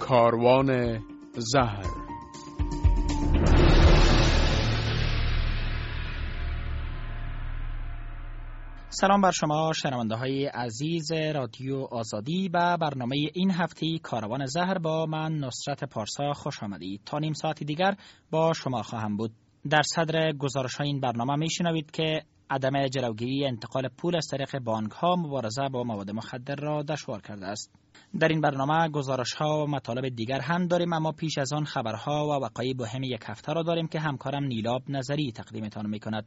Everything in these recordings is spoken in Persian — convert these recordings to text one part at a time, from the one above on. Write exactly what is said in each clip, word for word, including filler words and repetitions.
کاروان زهر. سلام بر شما شنونده های عزیز رادیو آزادی و برنامه این هفته کاروان زهر با من نصرت پارسا خوش آمدید. تا نیم ساعت دیگر با شما خواهم بود. در صدر گزارش های این برنامه میشنوید که عدم جلوگیری انتقال پول از طریق بانک ها مبارزه با مواد مخدر را دشوار کرده است. در این برنامه گزارش ها و مطالب دیگر هم داریم، اما پیش از آن خبرها و وقایع مهم یک هفته را داریم که همکارم نیلاب نظری تقدیمتان میکند.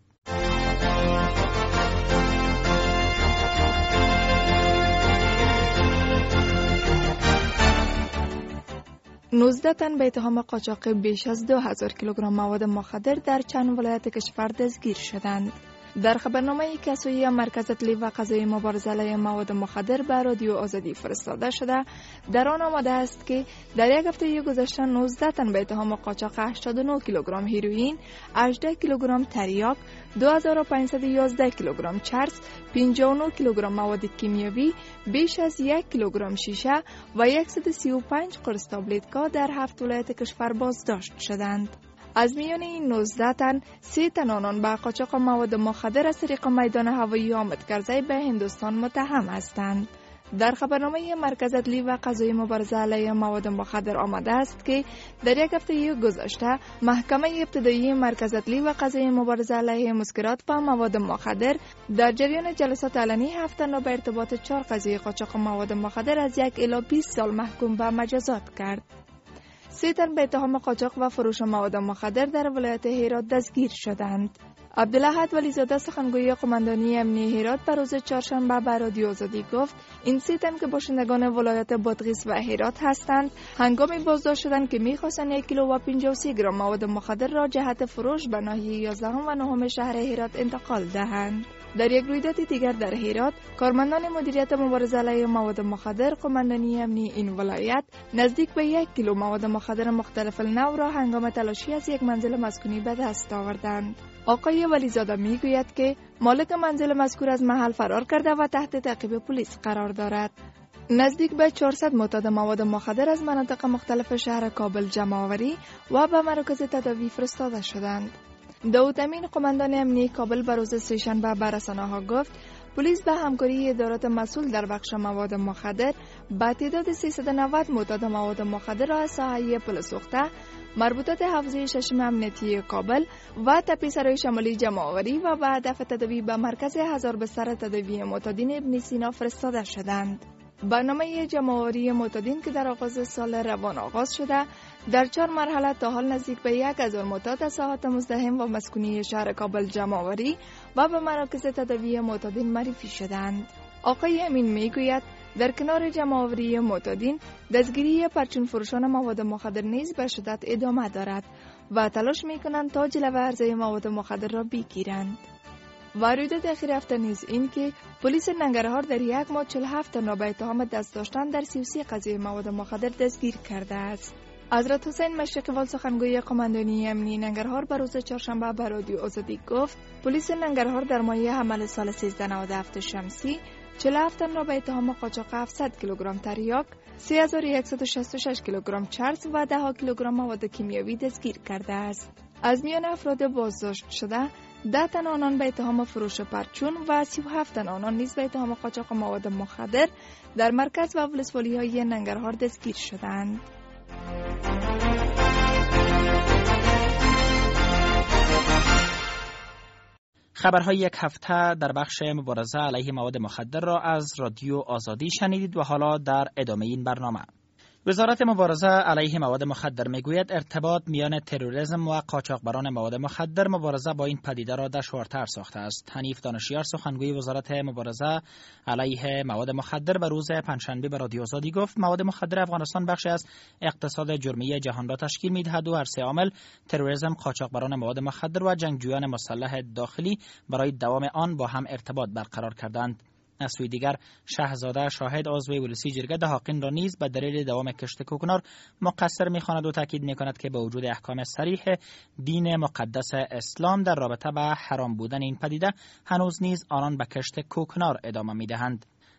نوزده تن به اتهام قاچاق بیش از دو هزار کیلوگرم مواد مخدر در چند ولایت کشور دستگیر شدند. در خبرنامه کسویی مرکز اطلاعی و قضایی مبارزه علیه مواد مخدر به رادیو آزادی فرستاده شده، در آن آمده است که در یک هفته گذشته نوزده تن به اتهام قاچاق هشتاد و نه کیلوگرم هیروئین، هجده کیلوگرم تریاک، دو هزار و پانصد و یازده کیلوگرم چرس، پنجاه و نه کیلوگرم مواد کیمیایی، بیش از یک کیلوگرم شیشه و صد و سی و پنج قرص تابلت‌ها در هفت ولایت کشور بازداشت شدند. از میان این نوزده تن، سه تن آنان به قاچاق مواد مخدر از طریق میدان هوایی آمد کرزی به هندوستان متهم هستند. در خبرنامه مرکز اطلاعی و قضایی مبارزه علیه مواد مخدر آمده است که در یک هفته گذشته محکمه ابتدایی مرکز اطلاعی و قضایی مبارزه علیه مسکرات و مواد مخدر در جریان جلسات علنی هفت تن را به ارتباط چهار قضیه قاچاق مواد مخدر از یک الی بیست سال محکوم به مجازات کرد. سه تن به اتهام قاچاق و فروش مواد مخدر در ولایت هرات دستگیر شدند. عبدالاحد ولیزاده سخنگوی قماندانی امنیه هرات به روز چهارشنبه به رادیو آزادی گفت این سه تن که باشندگان ولایت بادغیس و هرات هستند، هنگامی بازداشت شدند که می‌خواستند یک کیلو و پنجاه و سه گرم مواد مخدر را جهت فروش به ناحیه یازدهم و نهم شهر هرات انتقال دهند. در یک رویداد دیگر در هرات، کارمندان مدیریت مبارزه علیه مواد مخدر قماندانی امنی این ولایت نزدیک به یک کیلو مواد مخدر مختلف النوع را هنگام تلاشی از یک منزل مسکونی به دست آوردند. آقای ولیزاده میگوید که مالک منزل مذکور از محل فرار کرده و تحت تعقیب پلیس قرار دارد. نزدیک به چهارصد معتاد مواد مخدر از مناطق مختلف شهر کابل جمع آوری و به مراکز تداوی فرستاده شدند. داود امین قماندان امنیه کابل به روز سه‌شنبه به رسانه‌ها گفت پلیس به همکاری ادارات مسئول در بخش مواد مخدر با تعداد سیصد و نود معتاد مواد مخدر را از ساحه پل سوخته، مربوطات حوزه ششم امنیتی کابل و تپه‌سرای شمالی جمع آوری و به هدف تداوی به مرکز هزار بستر تداوی معتادین ابن سینا فرستاده شدند. برنامه جمع‌آوری معتادین که در آغاز سال روان آغاز شده، در چهار مرحله تا حال نزدیک به یک هزار معتاد از ساحات مزدحم و مسکونی شهر کابل جمع آوری و به مراکز تداوی معتادین معرفی شدند. آقای امین میگوید در کنار جمع‌آوری معتادین، دستگیری پرچون فروشان مواد مخدر نیز به شدت ادامه دارد و تلاش می‌کنند تا جلوه عرضه مواد مخدر را بگیرند. و رویداد اخیر هفته نیز این که پلیس ننگرهار در یک ماه چهل و هفت تن را به اتهام دست داشتن در سی و سه قضیه مواد مخدر دستگیر کرده است. حضرت حسین مشرقی‌وال سخنگوی قماندانی امنیه ننگرهار به روز چهارشنبه به رادیو آزادی گفت پلیس ننگرهار در ماه حمل سال سیزده نود و هفت شمسی چهل و هفت تن را به اتهام قاچاق هفتصد کیلوگرم تریاک، سه هزار و صد و شصت و شش کیلوگرم چرس و ده کیلوگرم مواد کیمیایی دستگیر کرده است. از میان افراد بازداشت شده، ده تن آنان به اتهام فروش پرچون و سی و هفت تن آنان نیز به اتهام قاچاق مواد مخدر در مرکز و ولسوالی‌های ننگرهار دستگیر شدند. خبرهای یک هفته در بخش مبارزه علیه مواد مخدر را از رادیو آزادی شنیدید و حالا در ادامه این برنامه. وزارت مبارزه علیه مواد مخدر میگوید ارتباط میان تروریسم و قاچاقبران مواد مخدر مبارزه با این پدیده را دشوارتر ساخته است. حنیف دانشیار سخنگوی وزارت مبارزه علیه مواد مخدر به روز پنجشنبه به رادیو آزادی گفت مواد مخدر افغانستان بخشی از اقتصاد جرمی جهان را تشکیل می‌دهد و هر سه عامل تروریسم، قاچاقبران مواد مخدر و جنگجویان مسلح داخلی برای دوام آن با هم ارتباط برقرار کردند. از سوی دیگر شهزاده شاهد عضو ولسی جرگه دهاقین را نیز به دلیل دوام کشت کوکنار مقصر می‌خواند و تاکید می‌کند که با وجود احکام صریح دین مقدس اسلام در رابطه با حرام بودن این پدیده هنوز نیز آنان به کشت کوکنار ادامه می‌دهند.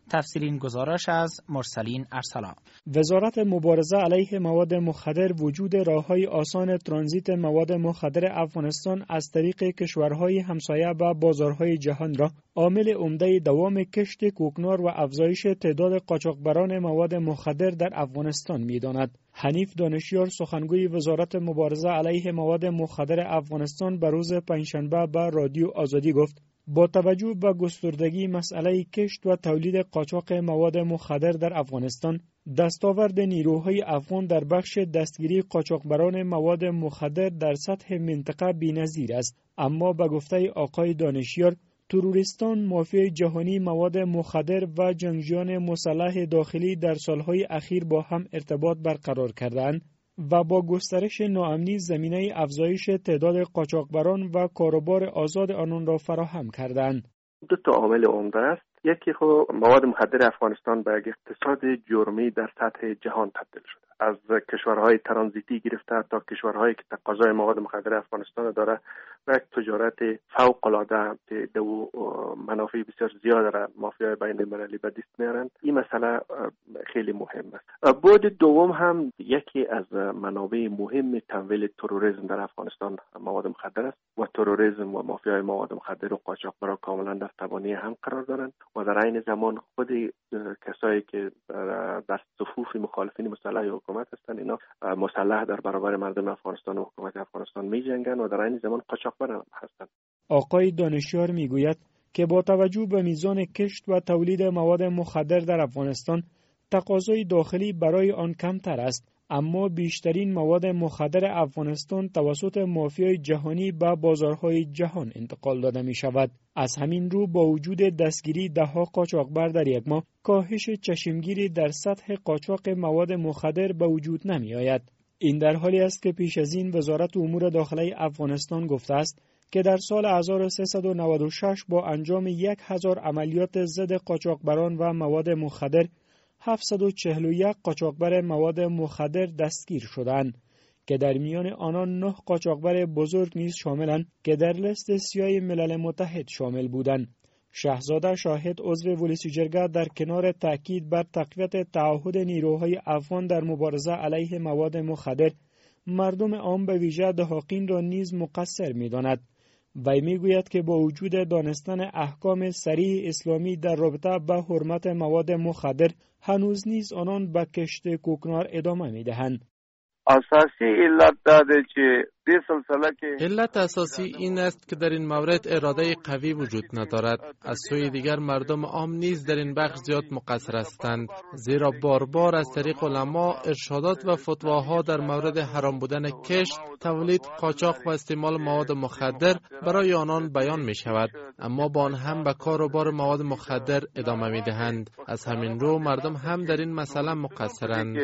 تفصیل این گزارش از مرسلین ارسلا. وزارت مبارزه علیه مواد مخدر وجود راه‌های آسان ترانزیت مواد مخدر افغانستان از طریق کشورهای همسایه و بازارهای جهان را عامل عمده دوام کشت کوکنار و افزایش تعداد قاچاقبران مواد مخدر در افغانستان می‌داند. حنیف دانشیار سخنگوی وزارت مبارزه علیه مواد مخدر افغانستان به روز پنجشنبه به رادیو آزادی گفت با توجه به گستردگی مسئله کشت و تولید قاچاق مواد مخدر در افغانستان، دستاورد نیروهای افغان در بخش دستگیری قاچاقبران مواد مخدر در سطح منطقه بی‌نظیر است. اما به گفته آقای دانشیار، تروریستان، مافیای جهانی مواد مخدر و جنگجویان مسلح داخلی در سالهای اخیر با هم ارتباط برقرار کردند و با گسترش ناامنی زمینه افزایش تعداد قاچاقبران و کاروبار آزاد آنان را فراهم کردند. دو تا عامل عمده است. یکی خب مواد مخدر افغانستان به یک اقتصاد جرمی در سطح جهان تبدیل شده. از کشورهای ترانزیتی گرفته تا کشورهایی که تقاضای مواد مخدر افغانستان داره و یک تجارت فوق العاده که دو منافع بسیار زیاد را مافیای بین المللی به دست میارند. این مسئله خیلی مهم است. بعد دوم هم یکی از منابع مهم تمویل تروریسم در افغانستان مواد مخدر است و تروریسم و مافیای مواد مخدر و قاچاقبران کاملا در تبانی هم قرار دارند و در عین زمان خود کسایی که در صفوف مخالفین مسلح حکومت هستند اینا مسلح در برابر مردم افغانستان و حکومت افغانستان می جنگند و در عین زمان قاچاقبر هستند. آقای دانشیار میگوید که با توجه به میزان کشت و تولید مواد مخدر در افغانستان، تقاضای داخلی برای آن کمتر است، اما بیشترین مواد مخدر افغانستان توسط مافیای جهانی به بازارهای جهان انتقال داده می شود. از همین رو با وجود دستگیری دهها قاچاقبر در یک ماه، کاهش چشمگیری در سطح قاچاق مواد مخدر به وجود نمی آید. این در حالی است که پیش از این وزارت امور داخلی افغانستان گفته است که در سال هزار و سیصد و نود و شش با انجام یک هزار عملیات ضد قاچاقبران و مواد مخدر، هفتصد و چهل و یک قاچاقبر مواد مخدر دستگیر شدند که در میان آنان نه قاچاقبر بزرگ نیز شاملند که در لیست سیاه ملل متحد شامل بودند. شهزاده شاهد عضو ولسی جرگه در کنار تاکید بر تقویت تعهد نیروهای افغان در مبارزه علیه مواد مخدر، مردم عام به ویژه دهاقین را نیز مقصر می‌داند. وی میگوید که با وجود دانستن احکام صریح اسلامی در رابطه با حرمت مواد مخدر، هنوز نیز آنان به کشت کوکنار ادامه میدهند. اساسی علت داده که دې سلسله کې علت اساسی این است که در این مورد اراده قوی وجود ندارد. از سوی دیگر مردم عام نیز در این بخش زیاد مقصر هستند، زیرا بار بار از طریق علما ارشادات و فتواها در مورد حرام بودن کشت، تولید، قاچاق و استعمال مواد مخدر برای آنان بیان می شود، اما با آن هم به کار و بار مواد مخدر ادامه می دهند. از همین رو مردم هم در این مسئله مقصرند.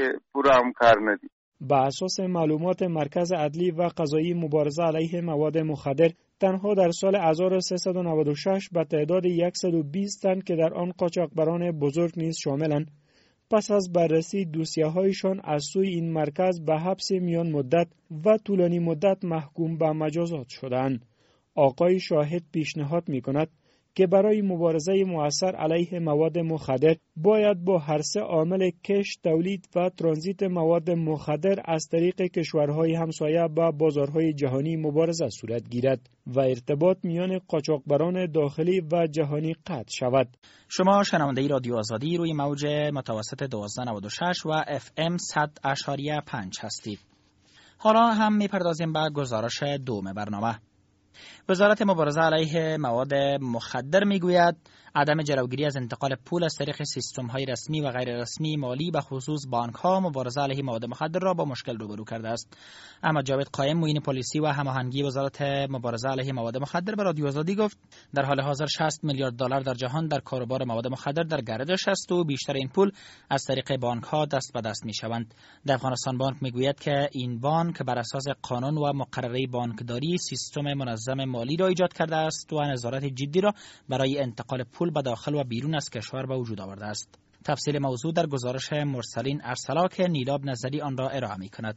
با اساس معلومات مرکز عدلی و قضایی مبارزه علیه مواد مخدر، تنها در سال هزار و سیصد و نود و شش به تعداد صد و بیست تن که در آن قاچاقبران بزرگ نیز شاملند، پس از بررسی دوسیه‌هایشان از سوی این مرکز به حبس میان مدت و طولانی مدت محکوم به مجازات شدند. آقای شاهد پیشنهاد می‌کند که برای مبارزه مؤثر علیه مواد مخدر باید با هر سه عامل کشت، تولید و ترانزیت مواد مخدر از طریق کشورهای همسایه با بازارهای جهانی مبارزه صورت گیرد و ارتباط میان قاچاقبران داخلی و جهانی قطع شود. شما شنونده رادیو آزادی روی موج متوسط دوازده نود و شش و اف ام صد اشاریه پنج هستید. حالا هم میپردازیم به گزارش دوم برنامه. وزارت مبارزه علیه مواد مخدر میگوید عدم جلوگیری از انتقال پول از طریق سیستم‌های رسمی و غیر رسمی مالی به خصوص بانک‌ها مبارزه علیه مواد مخدر را با مشکل روبرو کرده است. احمد جاوید قائم معین پلیسی و هماهنگی وزارت مبارزه علیه مواد مخدر به رادیو آزادی گفت در حال حاضر شصت میلیارد دلار در جهان در کاروبار مواد مخدر در گردش است و بیشتر این پول از طریق بانک‌ها دست به دست می‌شوند. در افغانستان بانک میگوید که این بانک بر اساس قانون و مقرره بانکداری سیستم منظم مالی را ایجاد کرده است و نظارت جدی را برای انتقال پول به داخل و بیرون از کشور به وجود آورده است. تفصیل موضوع در گزارش مرسلین ارسلا که نیلاب نظری آن را ارائه می‌کند.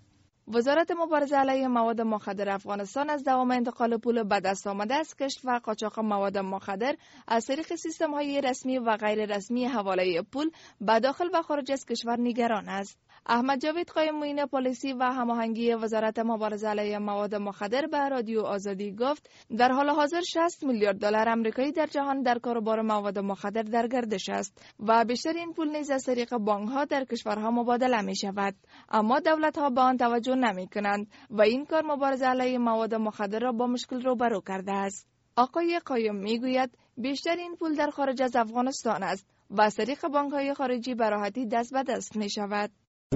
وزارت مبارزه علیه مواد مخدر افغانستان از دوام انتقال پول به دست آمده از کشت و قاچاق مواد مخدر از طریق سیستم‌های رسمی و غیر رسمی حواله پول به داخل و خارج از کشور نگران است. احمد جاوید قایم معین پالیسی و هماهنگی وزارت مبارزه علیه مواد مخدر به رادیو آزادی گفت در حال حاضر شصت میلیارد دلار آمریکایی در جهان در کاروبار مواد مخدر در گردش است و بیشتر این پول نیز از طریق بانک‌ها در کشورها مبادله می شود، اما دولت‌ها به آن توجه نمی کنند و این کار مبارزه علیه مواد مخدر را با مشکل روبرو کرده است. آقای قایم میگوید بیشتر این پول در خارج از افغانستان است و از طریق بانک‌های خارجی به راحتی دست به دست می شود.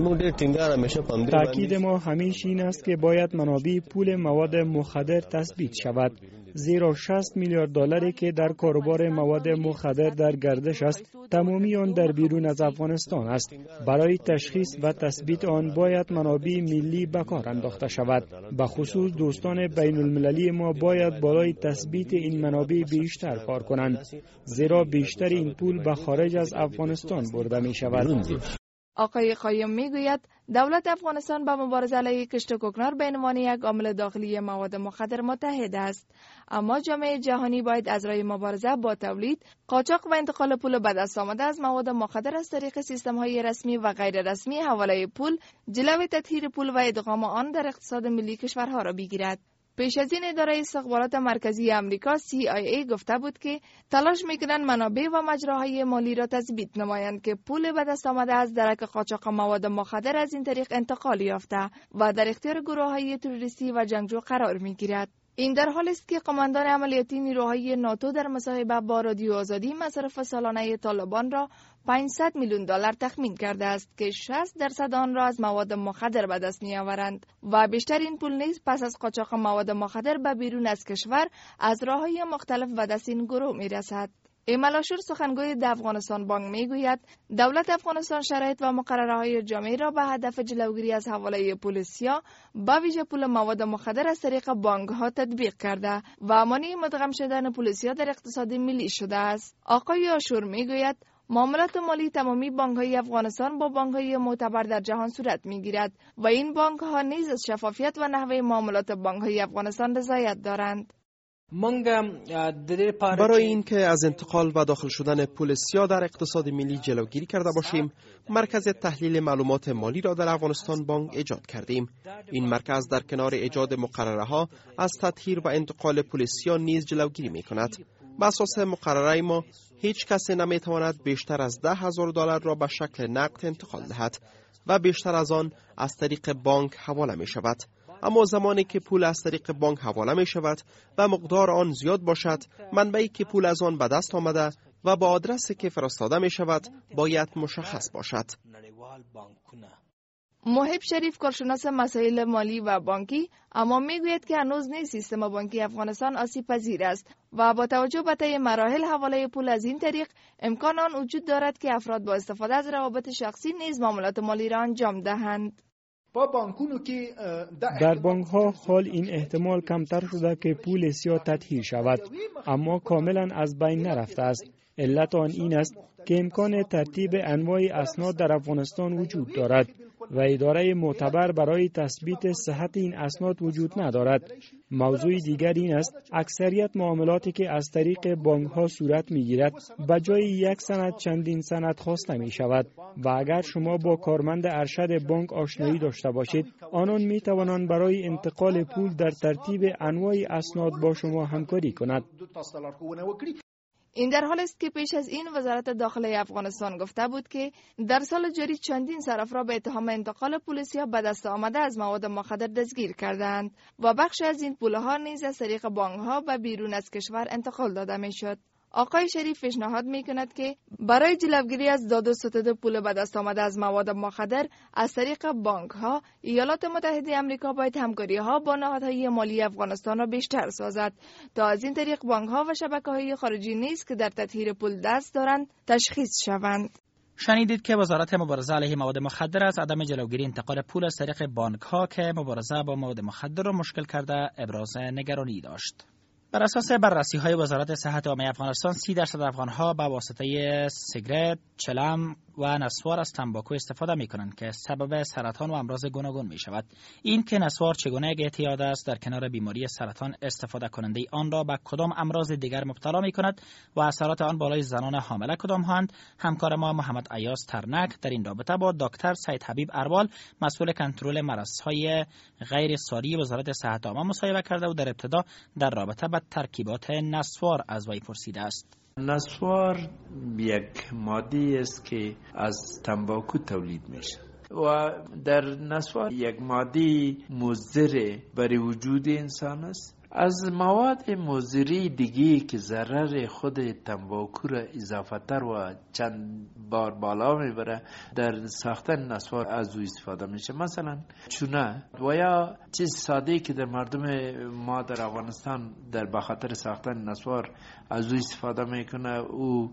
تاکید ما همیشه این است که باید منابع پول مواد مخدر تثبیت شود، زیرا شصت میلیارد دلاری که در کاروبار مواد مخدر در گردش است تمامی آن در بیرون از افغانستان است. برای تشخیص و تثبیت آن باید منابع ملی به کار انداخته شود. به خصوص دوستان بین المللی ما باید برای تثبیت این منابع بیشتر کار کنند، زیرا بیشتر این پول به خارج از افغانستان برده می شود. آقای قایم میگوید دولت افغانستان با مبارزه علیه کشت و کوکنار به عنوان یک عامل داخلی مواد مخدر متحد است، اما جامعه جهانی باید از راه مبارزه با تولید، قاچاق و انتقال پول به دست آمده از مواد مخدر از طریق سیستم‌های رسمی و غیر رسمی حواله پول جلوی تطهیر پول و ادغام آن در اقتصاد ملی کشورها را بگیرد. پیش از این اداره استخبارات مرکزی امریکا سی آی ای گفته بود که تلاش میکنند منابع و مجراهای مالی را تثبیت نمایند که پول به دست آمده از درک قاچاق مواد مخدر از این طریق انتقال یافته و در اختیار گروه‌های تروریستی و جنگجو قرار میگیرد. این در حالی است که قماندان عملیاتی نیروهای ناتو در مصاحبه با رادیو آزادی مصرف سالانه طالبان را پانصد میلیون دلار تخمین کرده است که شصت درصد آن را از مواد مخدر به دست می‌آورند و بیشتر این پول نیز پس از قاچاق مواد مخدر به بیرون از کشور از راه‌های مختلف به دست این گروه می‌رسد. ایمالاشور سخنگوی د افغانستان بانک میگوید دولت افغانستان شرایط و مقرره‌های جامعه را به هدف جلوگیری از حواله پول سیاه با ویژه پول مواد مخدر از طریق بانک‌ها تطبیق کرده و مانع مدغم شدن پول سیاه در اقتصاد ملی شده است. آقای آشور میگوید معاملات مالی تمامی بانک‌های افغانستان با بانک‌های معتبر در جهان صورت می‌گیرد و این بانک‌ها نیز از شفافیت و نحوه معاملات بانک‌های افغانستان رضایت دارند. برای اینکه از انتقال و داخل شدن پول سیاه در اقتصاد ملی جلوگیری کرده باشیم، مرکز تحلیل معلومات مالی را در افغانستان بانک ایجاد کردیم. این مرکز در کنار ایجاد مقرره ها از تطهیر و انتقال پول سیاه نیز جلوگیری می کند. بر اساس مقرره ما هیچ کسی نمی تواند بیشتر از ده هزار دلار را به شکل نقد انتقال دهد و بیشتر از آن از طریق بانک حواله می شود. اما زمانی که پول از طریق بانک حواله می شود و مقدار آن زیاد باشد، منبعی که پول از آن به دست آمده و با آدرسی که فرستاده می شود باید مشخص باشد. محب شریف کارشناس مسائل مالی و بانکی اما میگوید که هنوز نیز سیستم بانکی افغانستان آسیب پذیر است و با توجه به طی مراحل حواله پول از این طریق امکان آن وجود دارد که افراد با استفاده از روابط شخصی نیز معاملات مالی را انجام دهند. در بانک ها حال این احتمال کمتر شده که پول سیاه تطهیر شود، اما کاملا از بین نرفته است. علت آن این است که امکان ترتیب انواع اسناد در افغانستان وجود دارد و اداره معتبر برای تثبیت صحت این اسناد وجود ندارد. موضوع دیگر این است اکثریت معاملاتی که از طریق بانک ها صورت می گیرد به جای یک سند چندین سند خواسته می شود و اگر شما با کارمند ارشد بانک آشنایی داشته باشید، آنان می توانند برای انتقال پول در ترتیب انواع اسناد با شما همکاری کند. این در حال است که پیش از این وزارت داخله افغانستان گفته بود که در سال جاری چندین صرف را به اتهام انتقال پول سیاه به دست آمده از مواد مخدر دستگیر کردند و بخش از این پولها نیز از طریق بانک‌ها به بیرون از کشور انتقال داده میشد. آقای شریف پیشنهاد میکند که برای جلوگیری از داد و ستد پول به دست آمده از مواد مخدر از طریق بانک‌ها، ایالات متحده آمریکا باید همکاری‌ها با نهادهای مالی افغانستان را بیشتر سازد تا از این طریق بانک‌ها و شبکه‌های خارجی نیز که در تطهیر پول دست دارند تشخیص شوند. شنیدید که وزارت مبارزه علیه مواد مخدر از عدم جلوگیری انتقال پول از طریق بانک‌ها که مبارزه با مواد مخدر را مشکل کرده ابراز نگرانی داشت. بر اساس بررسی‌های وزارت صحت عامه افغانستان، سی درصد افغان‌ها به واسطه سیگرت، چلم، و نسوار از تنباکو استفاده می کنند که سبب سرطان و امراض گوناگون می شود. این که نسوار چگونه یک اعتیاد است، در کنار بیماری سرطان استفاده کننده آن را به کدام امراض دیگر مبتلا می کند و اثرات آن بالای زنان حامله کدام هستند، همکار ما محمد ایاز ترنک در این رابطه با دکتر سید حبیب اروال مسئول کنترل مرضهای غیر ساری وزارت صحت عامه مصاحبه کرده و در ابتدا در رابطه با ترکیبات نسوار از وی پرسیده است. نسوار یک ماده است که از تنباکو تولید میشه و در نسوار یک ماده مضر برای وجود انسان است. از مواد مضری دیگه که ضرر خود تنباکو را اضافه تر و چند بار بالا میبره در ساختن نسوار از او استفاده میشه. مثلا چونه و یا چیز ساده که در مردم ما در افغانستان در بخاطر ساختن نسوار از او استفاده میکنه، او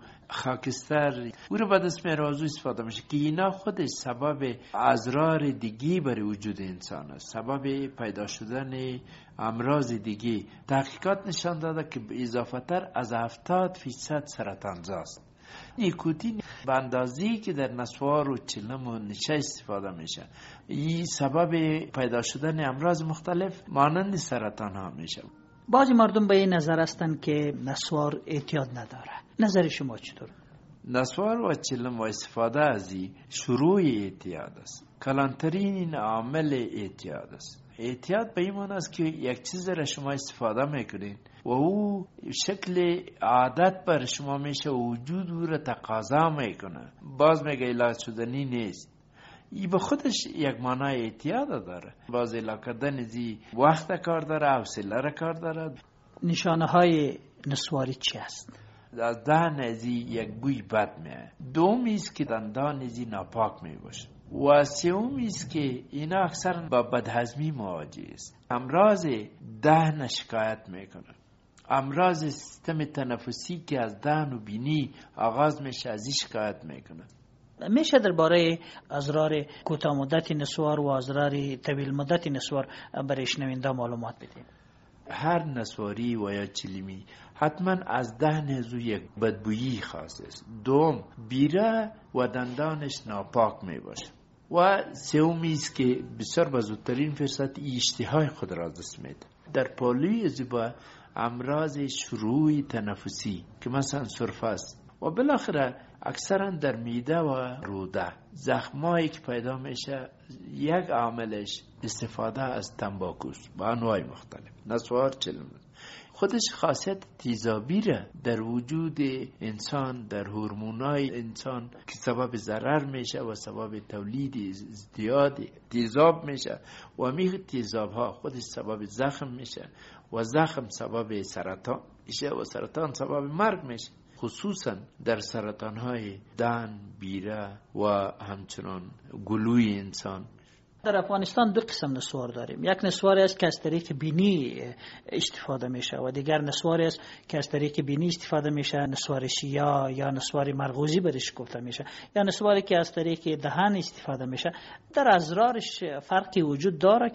خاکستر او رو به دست میاره از او استفاده میشه که اینا خودش سبب اضرار دیگی برای وجود انسان است، سبب پیدا شدن امراض دیگی. تحقیقات نشان داده که به اضافه تر از هفتاد فیصد سرطانزاست. نیکوتین به اندازه‌ای که در نسوار و چلم و نشه استفاده میشه، این سبب پیدا شدن امراض مختلف مانند سرطان ها میشه. بعضی مردم به این نظر هستند که نسوار اعتیاد نداره. نظر شما چطور؟ نسوار و چلم و استفاده از این شروع اعتیاد است. کلانترین عامل اعتیاد است. اعتیاد به این معنی است که یک چیز را شما استفاده میکنین و او شکل عادت بر شما میشه و وجود او را تقاضا میکنه، باز میگه علاج شدنی نیست. این به خودش یک معنای اعتیاد داره. باز علاج کردن زی وقت کار داره، حوصله را کار داره. نشانه های نسواری چی است؟ از دهن ازی یک بوی بد میاد. دومی است که دندان ازی ناپاک میباشه و سومی است که اینا اکثر با بدهضمی مواجه است. امراض دهن شکایت میکنه، امراض سیستم تنفسی که از دهن و بینی آغاز میشه از این شکایت میکنه. میشه درباره اضرار کوتاه مدت نسوار و اضرار طویل مدت نسوار برای شنونده معلومات بدیم؟ هر نسواری و یا چلیمی حتما از دهن ازو یک بدبویی خاص است. دوم، بیره و دندانش ناپاک می باشه و سومی است که بسیار به زودترین فرصت اشتهای خود را از دست میده. در پالوی ازو با امراض شروع تنفسی که مثلا سرفه است و بالاخره اکثرا در میده و روده زخمایی که پیدا میشه، یک عاملش استفاده از تنباکوست با انواع مختلف. نسوار چلم خودش خاصیت تیزابی را در وجود انسان، در هورمونای انسان که سبب ضرر میشه و سبب تولید ازدیاد تیزاب میشه و میگه تیزاب ها خودش سبب زخم میشه و زخم سبب سرطان میشه و سرطان سبب مرگ میشه، خصوصا در سرطان های دهن، بیره و همچنان گلوی انسان. در افغانستان دو قسم نسوار داریم. یک نسواری است که از طریق بینی استفاده میشه و دیگر نسواری است که از طریق بینی استفاده میشه، نسوار شیاه یا نسوار مرغوزی برش گفته میشه، یا نسواری که از طریق دهن استفاده میشه. در اضرارش فرقی وجود داره؟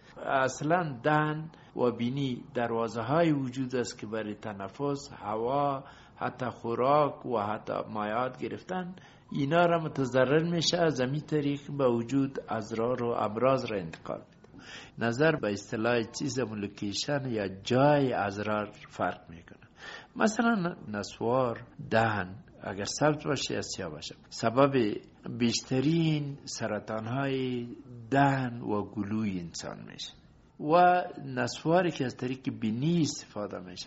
اصلا دهن و بینی دروازه های وجود است که برای تنفس، هوا، حتی خوراک و حتی مایعات گرفتن اینا را متضرر میشه. از همین طریق به وجود اضرار و امراض را انتقال میده. نظر به اصطلاح چیز لوکیشن یا جای اضرار فرق میکنه. مثلا نسوار دهن اگر سبز باشه یا سیاه باشه سبب بیشترین سرطان های دهن و گلوی انسان میشه و نسواری که از طریق بینی استفاده میشه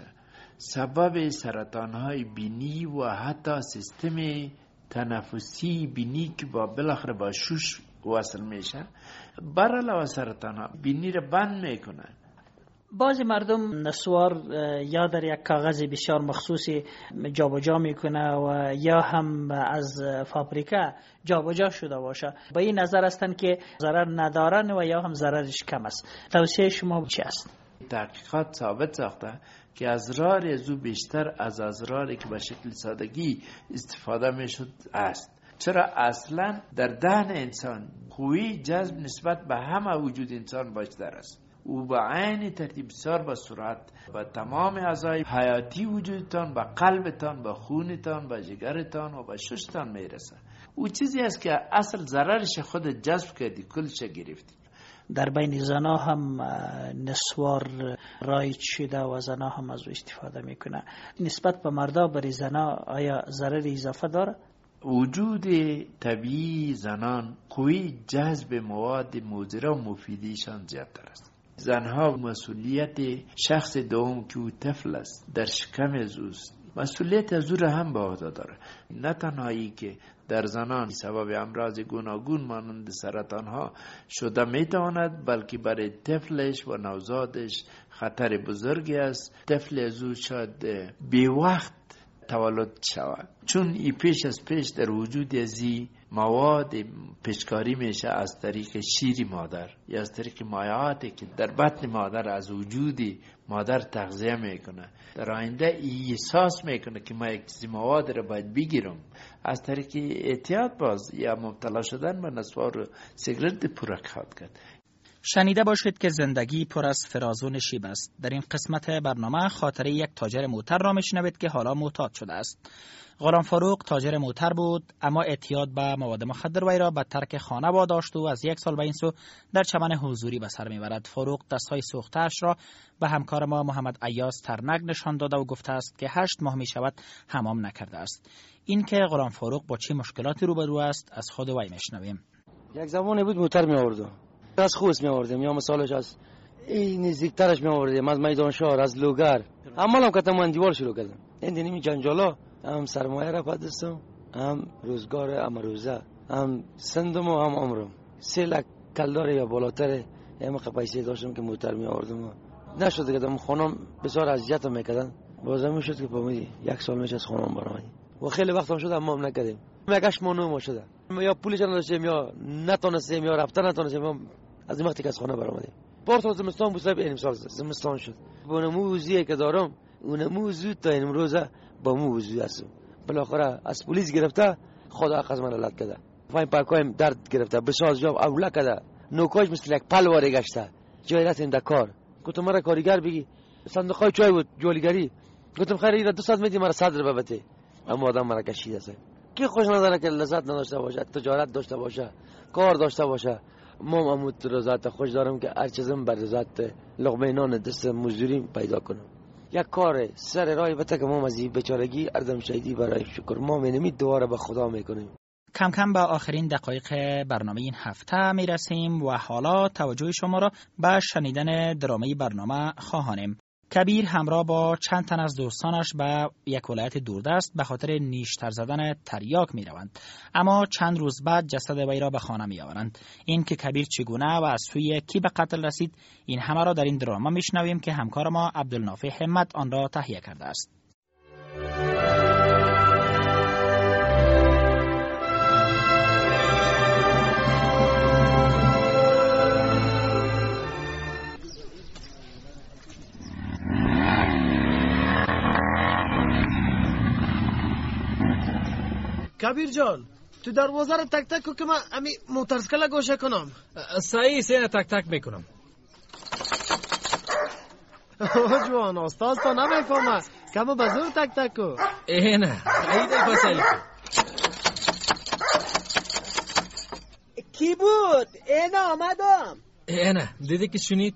سبب سرطان های بینی و حتی سیستم تنفسی بینی که با بالاخره با شوش وصل میشه برعلاوه سرطان ها بینی را بند میکنه. بعضی مردم نسوار یا در یک کاغذ بسیار مخصوصی جابجا میکنه و یا هم از فابریکه جابجا شده باشه. به این نظر هستند که ضرر ندارن و یا هم ضررش کم است. توصیه شما چی است؟ تحقیقات ثابت ساخته که اضرار از او بیشتر از اضراری که به شکل سادگی استفاده میشد است. چرا؟ اصلا در دهن انسان خوی جذب نسبت به همه وجود انسان بیشتر است او به عین ترتیب بسیار به سرعت به تمام اعضای حیاتی وجودتان، به قلبتان، به خونتان، به جگرتان و به ششتان میرسه. او چیزی است که اصل ضررش خود جذب کردی، کلش گرفتی. در بین زنا هم نسوار رایج شده و زنا هم از او استفاده میکنه. نسبت به مردا برای زنا آیا ضرر اضافه داره؟ وجود طبیعی زنان قوی جذب مواد مضر و مفیدیشان زیادتر است. زنها مسئولیت شخص دوم که او طفل است در شکم از اوست، مسئولیت از او را هم به عهده داره. نه تنهایی که در زنان سبب امراض گوناگون مانند سرطان ها شده میتواند، بلکه برای طفلش و نوزادش خطر بزرگی است. طفل از او شاید بی وقت تولد شود، چون ای پیش از پیش در وجود ازی مواد پیشکاری میشه از طریق شیر مادر یا از طریق مایعاتی که در بطن مادر از وجود مادر تغذیه میکنه. در آینده ای احساس میکنه که ما یک چیزی مواد رو باید بگیرم، از طریق اعتیاد باز یا مبتلا شدن به نسوار و سیگرت پرک خواهد کرد. شنیده باشید که زندگی پر از فراز و نشیب است. در این قسمت برنامه خاطره یک تاجر موتر را میشنوید که حالا معتاد شده است. غلام فاروق تاجر موتر بود، اما اعتیاد به مواد مخدر وی را به ترک خانه واداشت و از یک سال به این سو در چمن حضوری به سر میبرد. فاروق دستهای سوخته‌اش را به همکار ما محمد ایاز ترنگ نشان داده و گفته است که هشت ماه می شود حمام نکرده است. این که غلام فاروق با چه مشکلاتی روبرو است از خود وی میشنویم. یک زمانی بود موتر می آورد، از خوست می آوردیم یا مثالش از این نزدیکترش می آوردیم، از میدان شهر، از لوگر. عمل هم کردم، من دیوار شروع کردم. این دینی جنجالا هم سرمایه را پدستم، هم روزگار، هم روزه، هم سندم و هم عمرم. سه لک کلدار یا بالاتر هم پیسه داشتم که موتر می آوردم. نشد کردم، خانم بسیار اذیتم میکردن. بازم میشد که پامی یک سال میشه از خانم برآمدیم و خیلی وقتم شد حمام نکردیم. مگاش مانو ما شده، یا پولش نداشتیم یا نتونستیم یا رفتن نتونستیم. از این وقتی که از خانه برآمدیم بار تا زمستان بود، این سال زمستان شد. با نموزی که دارم اون نموزی تا این امروزه با موزی هستم. بالاخره از پلیس گرفته، خدا از من لات کرده. فاین پاکایم درد گرفته، بساز جاب اولا کرده. نوکاش مثل یک پلواره گشته. جای رفتیم در کار. گفتم مرا کارگر بگی. صندوقای چای بود جولیگری. گفتم خیر اینا دو ساعت میدی مرا صدر ببته. اما آدم مرا کشید است. کی خوش نداره که لذت نداشته باشه، تجارت داشته باشه، کار داشته باشه. ما اموت رضایت خوش دارم که هر چیزم بر رضایت لقمه نان دست مزدوری پیدا کنم. یک کار سر راه بته که ما از این بیچارگی اردم شهیدی برای شکر ما می‌نمید دوباره به خدا میکنیم. کم کم به آخرین دقایق برنامه این هفته میرسیم و حالا توجه شما را به شنیدن درامه برنامه خواهانیم. کبیر همراه با چند تن از دوستانش به یک ولایت دوردست به خاطر نیشتر زدن تریاک می روند. اما چند روز بعد جسد وی را به خانه می آورند. این که کبیر چگونه و از سوی کی به قتل رسید، این همه را در این دراما می شنویم که همکار ما عبدالنافع همت آن را تهیه کرده است. کبیر جان، تو دروازه رو تک تک که من امی موترسکله گوشه کنم. صحیح سینه تک تک میکنم. اوه جوان، استاد تو نمیفهمه، کمو بزور تک تک کو. اینه خیلی فصلی کی بود؟ اینه آمدم. اینه دیدی که شنید؟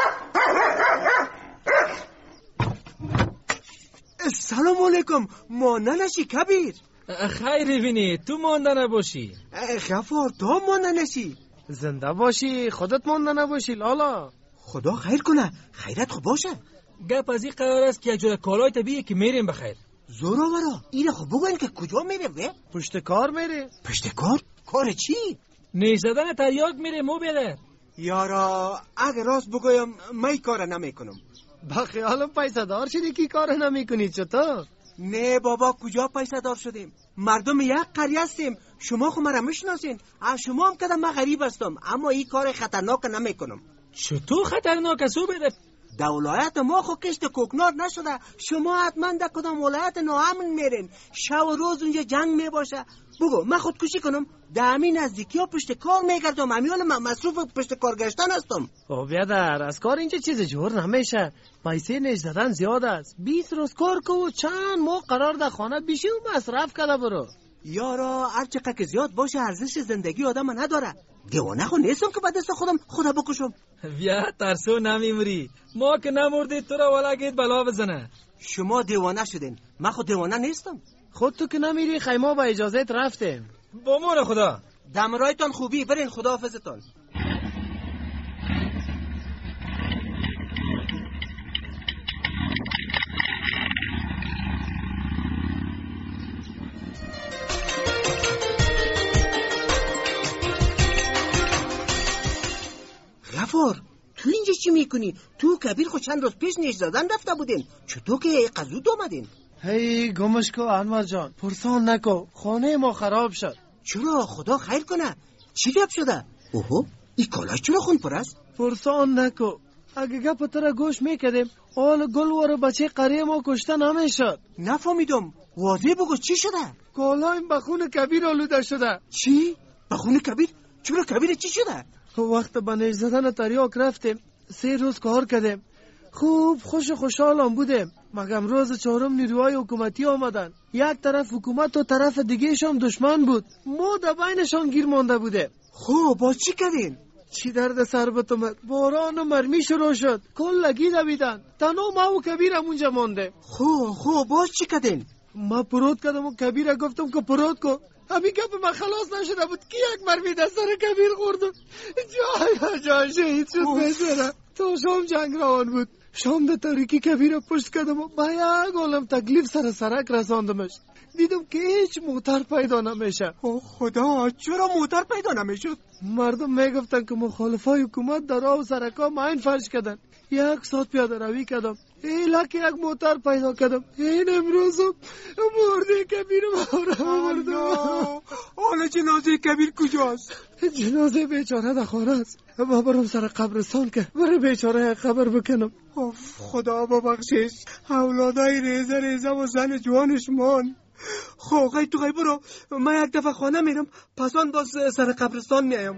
سلام علیکم، مانده نشی کبیر. خیلی بینی تو مانده نباشی. غفار تو مانده نشی. زنده باشی، خودت مانده نباشی لالا. خدا خیر کنه، خیرت خوب باشه. گپ از این قرار است که یک جور کالای طبیعی که میریم بخیر. زوراورا اینه خب بگوین که کجا میریم وی؟ پشت کار میریم. پشت کار؟ کار چی؟ نیش زدن تریاک میریم مو بیادر. یارا اگه راست بگویم من کار نمیکنم. با خیالم پیسه دار شدی که کار نمیکنی چطور؟ نه بابا، کجا پیسه دار شدیم؟ مردم یک قریه هستیم، شما خو مرا میشناسین. از شما هم کدام من غریب هستم، اما این کار خطرناک نمیکنم. چطور خطرناک است او بده؟ در ولایت ما خو کشت کوکنار نشده. شما حتما در کدام ولایت ناامن میرین، شب و روز اونجا جنگ میباشه. بگو من خودکشی کنم؟ در همین نزدیکی ها پشت کار میگردم، همیال مصروف پشت کار گشتن هستم. او بیادر از کار اینجا چیز جور نمیشه، پیسه نیش زدن زیاد است. بیست روز کار کو چند ماه قرار در خانه بیشی و مصرف کرده برو. یارا هر چقدر که زیاد باشه ارزش زندگی آدم نداره. دیوانه خو نیستم که بعد دست خودم خدا بکشم. بیا ترسو نمیموری، ما که نمردی تو را ولگید بلا بزنه. شما دیوانه شدین، من خود دیوانه نیستم. خود تو که نمیری خیمه با اجازت رفتیم. با مور خدا. دمرایتان خوبی، برین خداحافظتان. غفار تو اینجا چی میکنی؟ تو کبیر خود چند روز پیش نیش زدن رفته بودین، چطور که قزود آمدین؟ هی گمش کو انور جان، پرسان نکو، خانه ما خراب شد. چرا؟ خدا خیر کنه. چی گپ شده؟ اوهو این کالاش چرا خون پر است؟ پرسان نکو، اگه گپ تو را گوش میکردیم آل گل و بچه قریه ما کشته نمیشد. نفهمیدم، واضح بگو چی شده؟ کالایم به خون کبیر آلوده شده. چی؟ به خون کبیر؟ چرا کبیر چی شده؟ وقت به نیش زدن تریاک رفتیم، سه روز کار کردیم، خوب خوش خوشحالم بودیم، مگم روز چهارم نیروهای حکومتی آمدن. یک طرف حکومت و طرف دیگه شام دشمن بود، ما در بینشان گیر مانده بودیم. خب باز چی کردین؟ چی درد سر بتومد، باران و مرمی شروع شد، کل لگی دویدن، تنها ما و کبیرم اونجا مانده. خب خب باز چی کردین؟ ما پروت کردم و کبیره گفتم که پروت کو. همین گپ من خلاص نشده بود که یک مرمی در سر کبیر خوردم. جای جای شهید شد بسره. تا شام جنگ روان بود، شام در تاریکی کبیر پشت کردم و با یک عالم تکلیف سر سرک رساندمش. دیدم که هیچ موتر پیدا نمیشه. او خدا، چرا موتر پیدا نمیشد؟ مردم میگفتن که مخالفای حکومت در راه و سرکا ماین فرش کردن. یک ساعت پیاده روی کردم، ایلا که یک موتر پیدا کردم. این امروزم مرده کبیر مارا مردم. حالا جنازه کبیر کجاست؟ جنازه بیچاره در خانه است. ما برم سر قبرستان که برای بیچاره قبر بکنم. اوف خدا ببخشش، اولادای ریزه ریزه و زن جوانش مان. خب غی تو غی برو، من یک دفعه خانه میرم، پسان باز سر قبرستان میایم.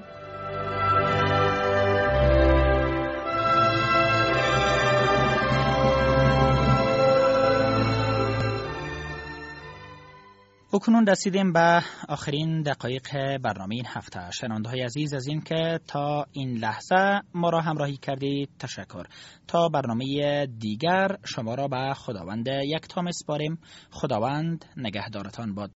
اکنون رسیدیم به آخرین دقایق برنامه این هفته. شنونده های عزیز از این که تا این لحظه ما را همراهی کردید تشکر. تا برنامه دیگر شما را به خداوند یکتا میسپاریم. خداوند نگهدارتان باد.